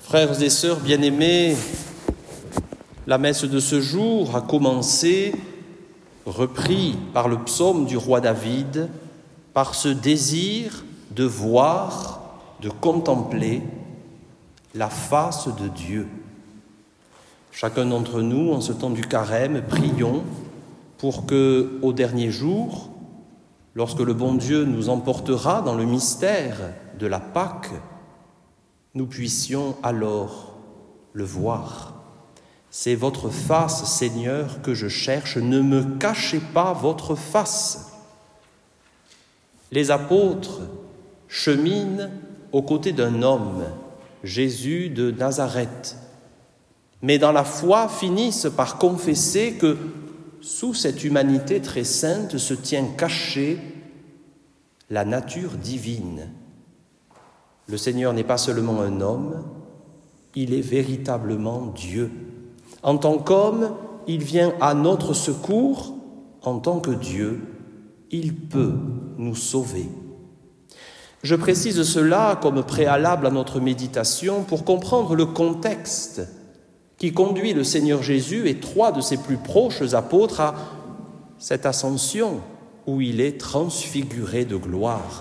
Frères et sœurs bien-aimés, la messe de ce jour a commencé, repris par le psaume du roi David, par ce désir de voir, de contempler la face de Dieu. Chacun d'entre nous, en ce temps du carême, prions pour que, au dernier jour, lorsque le bon Dieu nous emportera dans le mystère de la Pâque, nous puissions alors le voir. C'est votre face, Seigneur, que je cherche. Ne me cachez pas votre face. Les apôtres cheminent aux côtés d'un homme, Jésus de Nazareth, mais dans la foi finissent par confesser que sous cette humanité très sainte se tient cachée la nature divine. Le Seigneur n'est pas seulement un homme, il est véritablement Dieu. En tant qu'homme, il vient à notre secours. En tant que Dieu, il peut nous sauver. Je précise cela comme préalable à notre méditation pour comprendre le contexte qui conduit le Seigneur Jésus et trois de ses plus proches apôtres à cette ascension où il est transfiguré de gloire.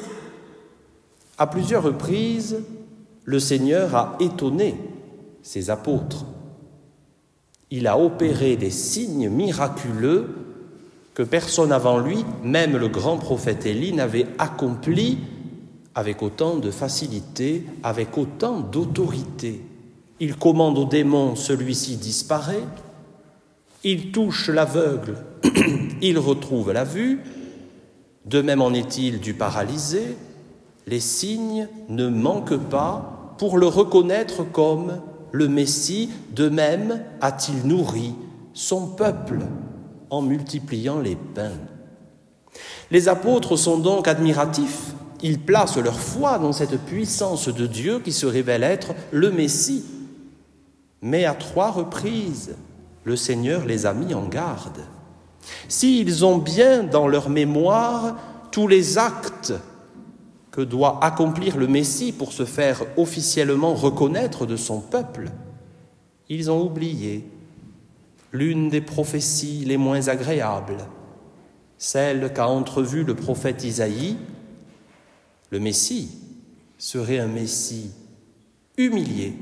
À plusieurs reprises, le Seigneur a étonné ses apôtres. Il a opéré des signes miraculeux que personne avant lui, même le grand prophète Élie, n'avait accomplis avec autant de facilité, avec autant d'autorité. Il commande au démon, celui-ci disparaît. Il touche l'aveugle, il retrouve la vue. De même en est-il du paralysé. Les signes ne manquent pas pour le reconnaître comme le Messie. De même a-t-il nourri son peuple en multipliant les pains. Les apôtres sont donc admiratifs. Ils placent leur foi dans cette puissance de Dieu qui se révèle être le Messie. Mais à 3 reprises, le Seigneur les a mis en garde. S'ils ont bien dans leur mémoire tous les actes que doit accomplir le Messie pour se faire officiellement reconnaître de son peuple, ils ont oublié l'une des prophéties les moins agréables, celle qu'a entrevue le prophète Isaïe. Le Messie serait un Messie humilié.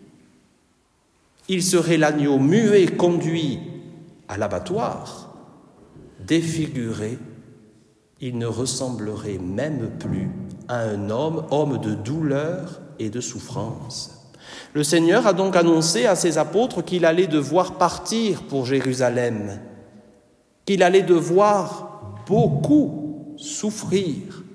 Il serait l'agneau muet conduit à l'abattoir, défiguré. Il ne ressemblerait même plus à un homme de douleur et de souffrance. Le Seigneur a donc annoncé à ses apôtres qu'il allait devoir partir pour Jérusalem, qu'il allait devoir beaucoup souffrir,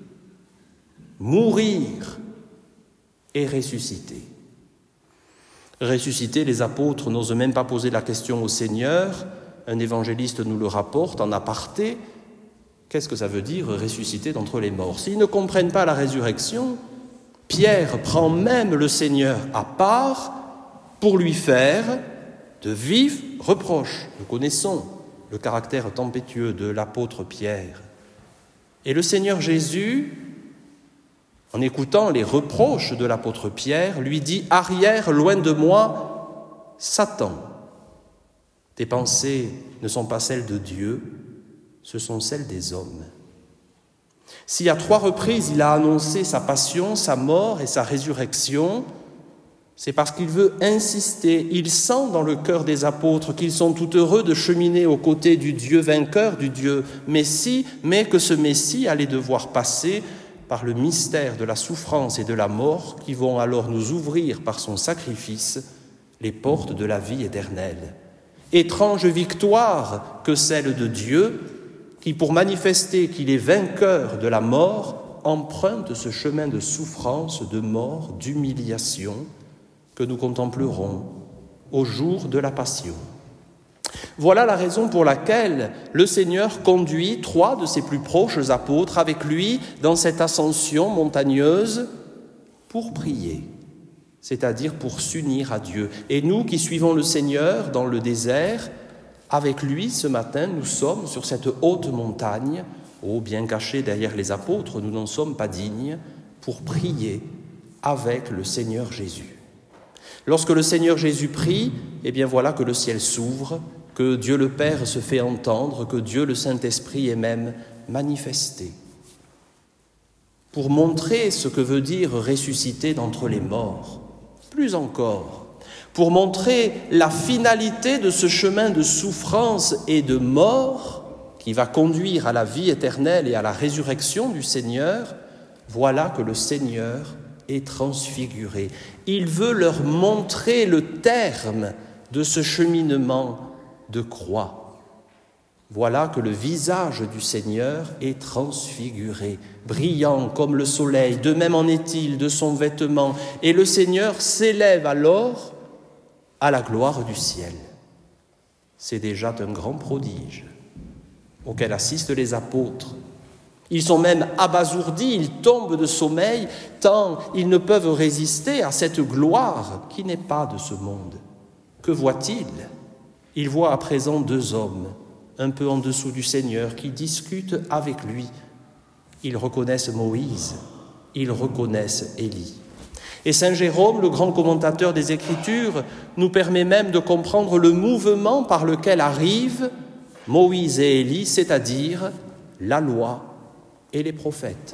mourir et ressusciter. Ressusciter, les apôtres n'osent même pas poser la question au Seigneur. Un évangéliste nous le rapporte en aparté. Qu'est-ce que ça veut dire ressusciter d'entre les morts? S'ils ne comprennent pas la résurrection, Pierre prend même le Seigneur à part pour lui faire de vifs reproches. Nous connaissons le caractère tempétueux de l'apôtre Pierre. Et le Seigneur Jésus, en écoutant les reproches de l'apôtre Pierre, lui dit « Arrière, loin de moi, Satan. Tes pensées ne sont pas celles de Dieu, ce sont celles des hommes. » Si à 3 reprises il a annoncé sa passion, sa mort et sa résurrection, c'est parce qu'il veut insister. Il sent dans le cœur des apôtres qu'ils sont tout heureux de cheminer aux côtés du Dieu vainqueur, du Dieu Messie, mais que ce Messie allait devoir passer par le mystère de la souffrance et de la mort qui vont alors nous ouvrir par son sacrifice les portes de la vie éternelle. Étrange victoire que celle de Dieu qui, pour manifester qu'il est vainqueur de la mort, emprunte ce chemin de souffrance, de mort, d'humiliation que nous contemplerons au jour de la Passion. Voilà la raison pour laquelle le Seigneur conduit 3 de ses plus proches apôtres avec lui dans cette ascension montagneuse pour prier, c'est-à-dire pour s'unir à Dieu. Et nous qui suivons le Seigneur dans le désert, avec lui ce matin, nous sommes sur cette haute montagne, bien cachée derrière les apôtres, nous n'en sommes pas dignes, pour prier avec le Seigneur Jésus. Lorsque le Seigneur Jésus prie, eh bien voilà que le ciel s'ouvre, que Dieu le Père se fait entendre, que Dieu le Saint-Esprit est même manifesté. Pour montrer ce que veut dire ressusciter d'entre les morts, plus encore, pour montrer la finalité de ce chemin de souffrance et de mort qui va conduire à la vie éternelle et à la résurrection du Seigneur, voilà que le Seigneur est transfiguré. Il veut leur montrer le terme de ce cheminement de croix. Voilà que le visage du Seigneur est transfiguré, brillant comme le soleil, de même en est-il de son vêtement, et le Seigneur s'élève alors à la gloire du ciel. C'est déjà un grand prodige auquel assistent les apôtres. Ils sont même abasourdis, ils tombent de sommeil, tant ils ne peuvent résister à cette gloire qui n'est pas de ce monde. Que voient-ils ? Ils voient à présent deux hommes, un peu en dessous du Seigneur, qui discutent avec lui. Ils reconnaissent Moïse, ils reconnaissent Élie. Et saint Jérôme, le grand commentateur des Écritures, nous permet même de comprendre le mouvement par lequel arrivent Moïse et Élie, c'est-à-dire la loi et les prophètes.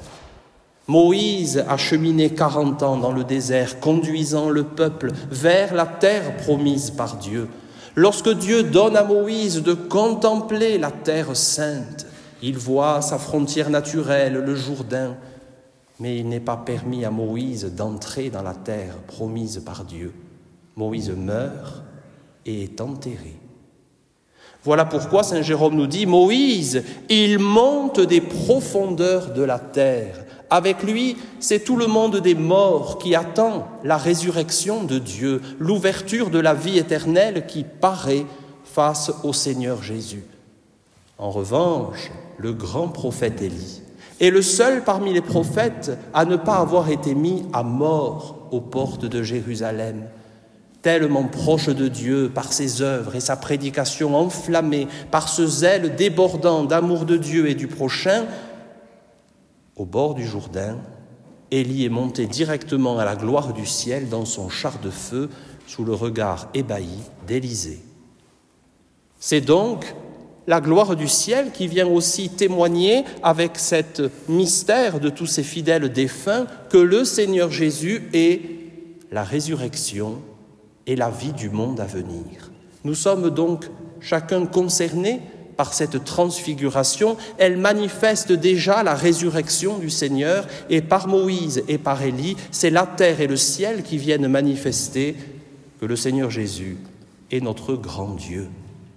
Moïse a cheminé 40 ans dans le désert, conduisant le peuple vers la terre promise par Dieu. Lorsque Dieu donne à Moïse de contempler la terre sainte, il voit sa frontière naturelle, le Jourdain, mais il n'est pas permis à Moïse d'entrer dans la terre promise par Dieu. Moïse meurt et est enterré. Voilà pourquoi saint Jérôme nous dit « Moïse, il monte des profondeurs de la terre. Avec lui, c'est tout le monde des morts qui attend la résurrection de Dieu, l'ouverture de la vie éternelle qui paraît face au Seigneur Jésus. » En revanche, le grand prophète Élie est le seul parmi les prophètes à ne pas avoir été mis à mort aux portes de Jérusalem. Tellement proche de Dieu par ses œuvres et sa prédication enflammée, par ce zèle débordant d'amour de Dieu et du prochain, au bord du Jourdain, Élie est monté directement à la gloire du ciel dans son char de feu sous le regard ébahi d'Élisée. C'est donc la gloire du ciel qui vient aussi témoigner avec cet mystère de tous ces fidèles défunts que le Seigneur Jésus est la résurrection et la vie du monde à venir. Nous sommes donc chacun concernés par cette transfiguration. Elle manifeste déjà la résurrection du Seigneur et par Moïse et par Élie, c'est la terre et le ciel qui viennent manifester que le Seigneur Jésus est notre grand Dieu.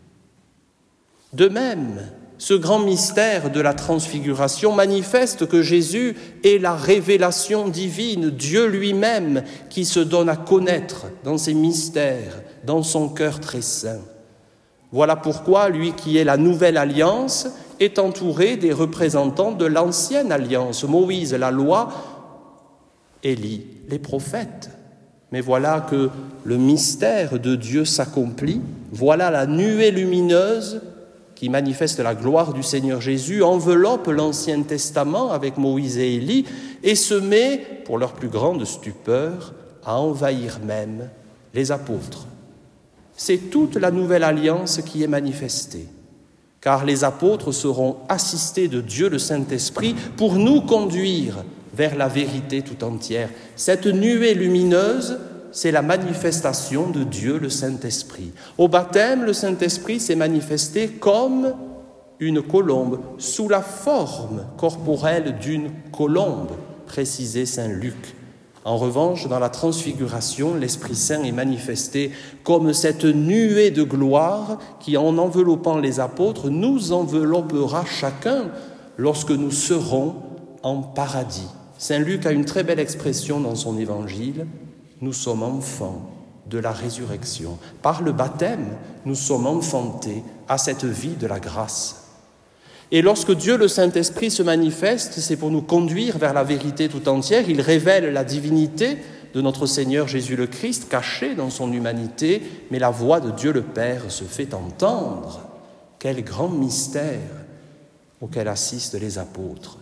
De même, ce grand mystère de la transfiguration manifeste que Jésus est la révélation divine, Dieu lui-même qui se donne à connaître dans ses mystères, dans son cœur très saint. Voilà pourquoi lui qui est la nouvelle alliance est entouré des représentants de l'ancienne alliance, Moïse, la loi, Élie, les prophètes. Mais voilà que le mystère de Dieu s'accomplit, voilà la nuée lumineuse qui manifeste la gloire du Seigneur Jésus, enveloppe l'Ancien Testament avec Moïse et Élie et se met, pour leur plus grande stupeur, à envahir même les apôtres. C'est toute la nouvelle alliance qui est manifestée, car les apôtres seront assistés de Dieu le Saint-Esprit pour nous conduire vers la vérité tout entière. Cette nuée lumineuse, c'est la manifestation de Dieu le Saint-Esprit. Au baptême, le Saint-Esprit s'est manifesté comme une colombe, sous la forme corporelle d'une colombe, précisait saint Luc. En revanche, dans la transfiguration, l'Esprit Saint est manifesté comme cette nuée de gloire qui, en enveloppant les apôtres, nous enveloppera chacun lorsque nous serons en paradis. Saint Luc a une très belle expression dans son évangile. Nous sommes enfants de la résurrection. Par le baptême, nous sommes enfantés à cette vie de la grâce. Et lorsque Dieu le Saint-Esprit se manifeste, c'est pour nous conduire vers la vérité tout entière. Il révèle la divinité de notre Seigneur Jésus le Christ, caché dans son humanité, mais la voix de Dieu le Père se fait entendre. Quel grand mystère auquel assistent les apôtres.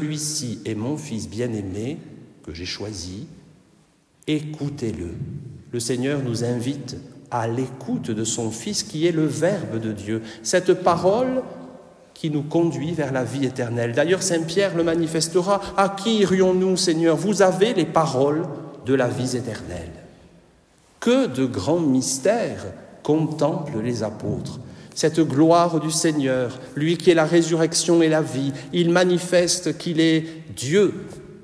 Celui-ci est mon Fils bien-aimé que j'ai choisi. Écoutez-le. le Seigneur nous invite à l'écoute de son Fils qui est le Verbe de Dieu, cette parole qui nous conduit vers la vie éternelle. D'ailleurs, Saint Pierre le manifestera. À qui irions-nous, Seigneur? Vous avez les paroles de la vie éternelle. Que de grands mystères contemplent les apôtres. Cette gloire du Seigneur, lui qui est la résurrection et la vie, il manifeste qu'il est Dieu.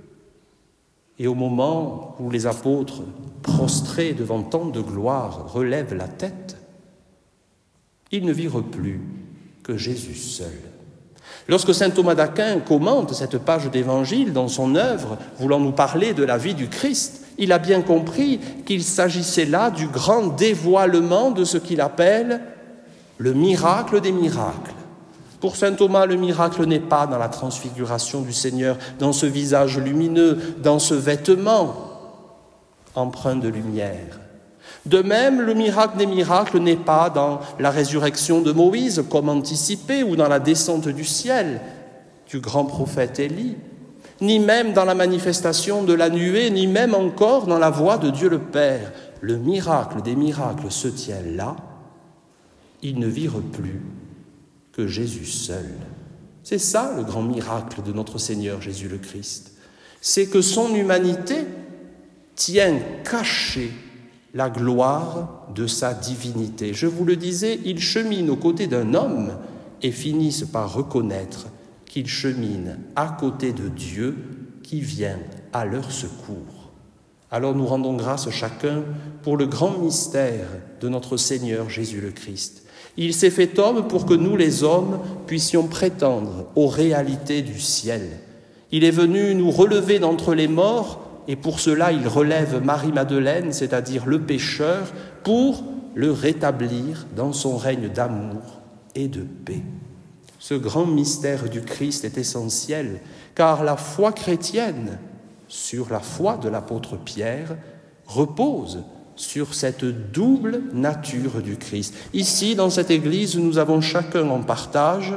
Et au moment où les apôtres, prostrés devant tant de gloire, relèvent la tête, ils ne virent plus que Jésus seul. Lorsque saint Thomas d'Aquin commente cette page d'évangile dans son œuvre, voulant nous parler de la vie du Christ, il a bien compris qu'il s'agissait là du grand dévoilement de ce qu'il appelle le miracle des miracles. Pour saint Thomas, le miracle n'est pas dans la transfiguration du Seigneur, dans ce visage lumineux, dans ce vêtement empreint de lumière. De même, le miracle des miracles n'est pas dans la résurrection de Moïse, comme anticipé, ou dans la descente du ciel du grand prophète Élie, ni même dans la manifestation de la nuée, ni même encore dans la voix de Dieu le Père. Le miracle des miracles se tient là. Ils ne virent plus que Jésus seul. C'est ça le grand miracle de notre Seigneur Jésus le Christ. C'est que son humanité tient cachée la gloire de sa divinité. Je vous le disais, il chemine aux côtés d'un homme et finissent par reconnaître qu'ils cheminent à côté de Dieu qui vient à leur secours. Alors nous rendons grâce chacun pour le grand mystère de notre Seigneur Jésus le Christ. Il s'est fait homme pour que nous, les hommes, puissions prétendre aux réalités du ciel. Il est venu nous relever d'entre les morts, et pour cela, il relève Marie-Madeleine, c'est-à-dire le pécheur, pour le rétablir dans son règne d'amour et de paix. Ce grand mystère du Christ est essentiel, car la foi chrétienne, sur la foi de l'apôtre Pierre, repose sur cette double nature du Christ. Ici, dans cette Église, nous avons chacun en partage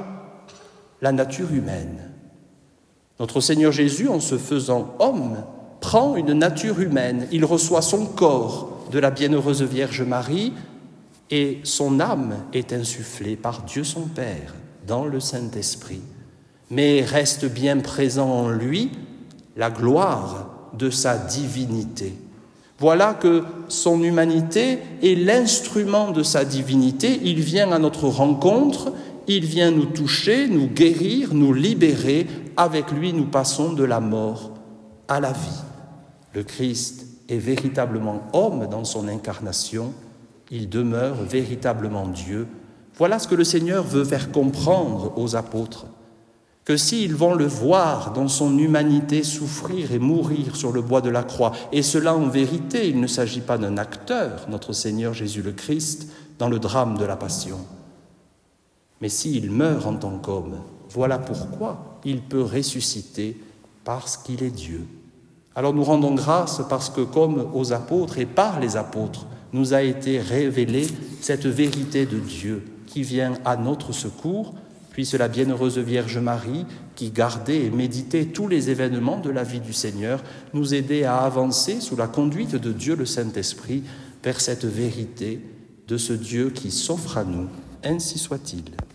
la nature humaine. Notre Seigneur Jésus, en se faisant homme, prend une nature humaine. Il reçoit son corps de la bienheureuse Vierge Marie et son âme est insufflée par Dieu son Père dans le Saint-Esprit. Mais reste bien présent en lui la gloire de sa divinité. Voilà que son humanité est l'instrument de sa divinité. Il vient à notre rencontre, il vient nous toucher, nous guérir, nous libérer. Avec lui, nous passons de la mort à la vie. Le Christ est véritablement homme dans son incarnation. Il demeure véritablement Dieu. Voilà ce que le Seigneur veut faire comprendre aux apôtres. Que s'ils vont le voir dans son humanité souffrir et mourir sur le bois de la croix, et cela en vérité, il ne s'agit pas d'un acteur, notre Seigneur Jésus le Christ, dans le drame de la Passion. Mais s'il meurt en tant qu'homme, voilà pourquoi il peut ressusciter, parce qu'il est Dieu. Alors nous rendons grâce parce que comme aux apôtres et par les apôtres, nous a été révélée cette vérité de Dieu qui vient à notre secours, puisse la bienheureuse Vierge Marie, qui gardait et méditait tous les événements de la vie du Seigneur, nous aider à avancer sous la conduite de Dieu le Saint-Esprit vers cette vérité de ce Dieu qui s'offre à nous. Ainsi soit-il.